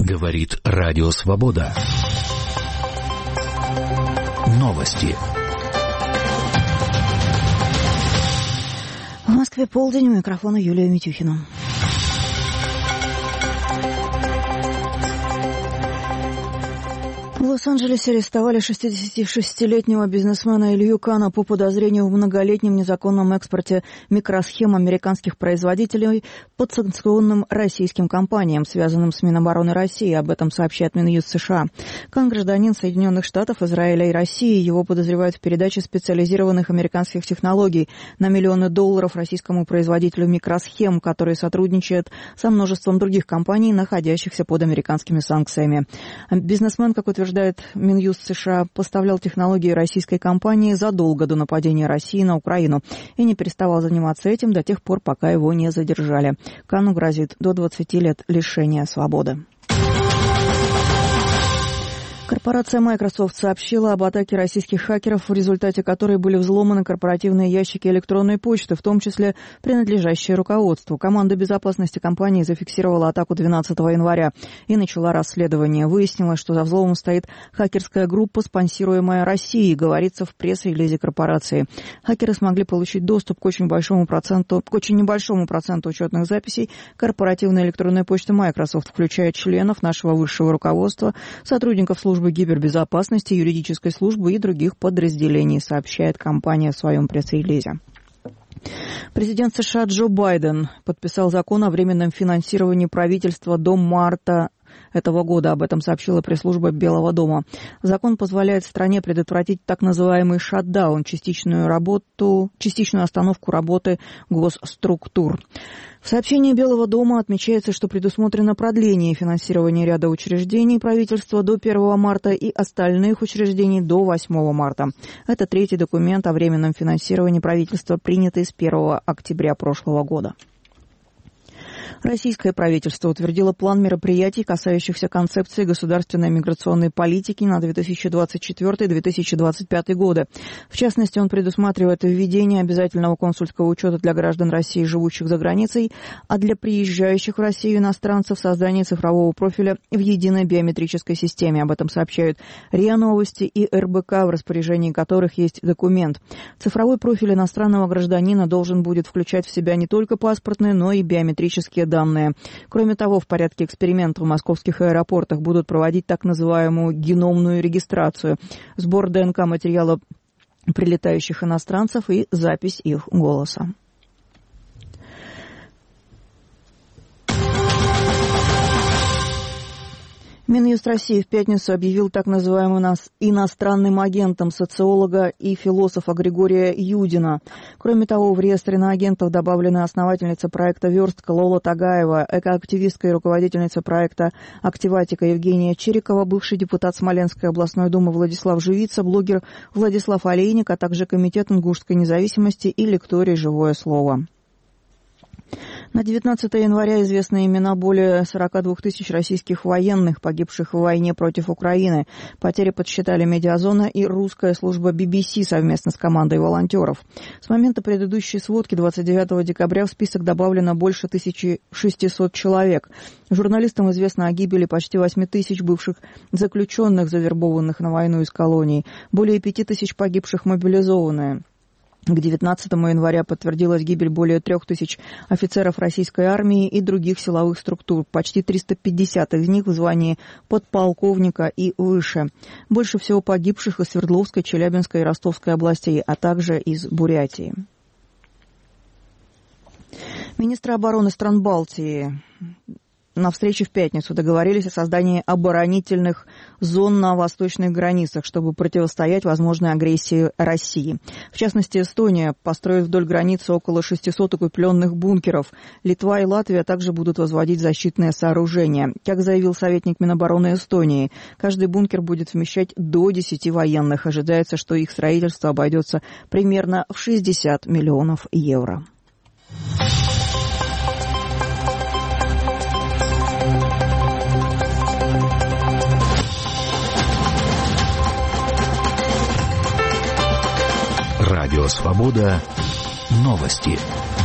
Говорит Радио Свобода. Новости. В Москве полдень, у микрофона Юлия Митюхина. В Лос-Анджелесе арестовали 66-летнего бизнесмена Илью Кана по подозрению в многолетнем незаконном экспорте микросхем американских производителей подсанкционным российским компаниям, связанным с Минобороны России. Об этом сообщает Минюст США. Кан – гражданин Соединенных Штатов, Израиля и России. Его подозревают в передаче специализированных американских технологий на миллионы долларов российскому производителю микросхем, который сотрудничает со множеством других компаний, находящихся под американскими санкциями. Бизнесмен, как утверждает Минюст США, поставлял технологии российской компании задолго до нападения России на Украину и не переставал заниматься этим до тех пор, пока его не задержали. Кану грозит до 20 лет лишения свободы. Корпорация Microsoft сообщила об атаке российских хакеров, в результате которой были взломаны корпоративные ящики электронной почты, в том числе принадлежащие руководству. Команда безопасности компании зафиксировала атаку 12 января и начала расследование. Выяснилось, что за взломом стоит хакерская группа, спонсируемая Россией, говорится в пресс-релизе корпорации. Хакеры смогли получить доступ к очень небольшому проценту учетных записей корпоративной электронной почты Microsoft, включая членов нашего высшего руководства, сотрудников службы гибербезопасности, юридической службы и других подразделений, сообщает компания в своем пресс-релизе. Президент США Джо Байден подписал закон о временном финансировании правительства до марта этого года. Об этом сообщила пресс-служба Белого дома. Закон позволяет стране предотвратить так называемый шатдаун, частичную остановку работы госструктур. В сообщении Белого дома отмечается, что предусмотрено продление финансирования ряда учреждений правительства до 1 марта и остальных учреждений до 8 марта. Это третий документ о временном финансировании правительства, принятый с 1 октября прошлого года. Российское правительство утвердило план мероприятий, касающихся концепции государственной миграционной политики на 2024-2025 годы. В частности, он предусматривает введение обязательного консульского учета для граждан России, живущих за границей, а для приезжающих в Россию иностранцев создание цифрового профиля в единой биометрической системе. Об этом сообщают РИА Новости и РБК, в распоряжении которых есть документ. Цифровой профиль иностранного гражданина должен будет включать в себя не только паспортные, но и биометрические данные. Кроме того, в порядке эксперимента в московских аэропортах будут проводить так называемую геномную регистрацию, сбор ДНК-материала прилетающих иностранцев и запись их голоса. Минюст России в пятницу объявил так называемым иностранным агентом социолога и философа Григория Юдина. Кроме того, в реестр иноагентов добавлены основательница проекта «Верстка» Лола Тагаева, экоактивистка и руководительница проекта «Активатика» Евгения Чирикова, бывший депутат Смоленской областной думы Владислав Живица, блогер Владислав Олейник, а также Комитет ингушской независимости и лекторий «Живое слово». На 19 января известны имена более 42 тысяч российских военных, погибших в войне против Украины. Потери подсчитали Медиазона и русская служба BBC совместно с командой волонтеров. С момента предыдущей сводки 29 декабря в список добавлено больше 1600 человек. Журналистам известно о гибели почти 8 тысяч бывших заключенных, завербованных на войну из колоний. Более 5 тысяч погибших мобилизованные. К 19 января подтвердилась гибель более 3000 офицеров российской армии и других силовых структур, почти 350 из них в звании подполковника и выше. Больше всего погибших из Свердловской, Челябинской и Ростовской областей, а также из Бурятии. Министры обороны стран Балтии на встрече в пятницу договорились о создании оборонительных зон на восточных границах, чтобы противостоять возможной агрессии России. В частности, Эстония построит вдоль границы около 600 укрепленных бункеров. Литва и Латвия также будут возводить защитные сооружения. Как заявил советник Минобороны Эстонии, каждый бункер будет вмещать до 10 военных. Ожидается, что их строительство обойдется примерно в 60 миллионов евро. Радио Свобода. Новости.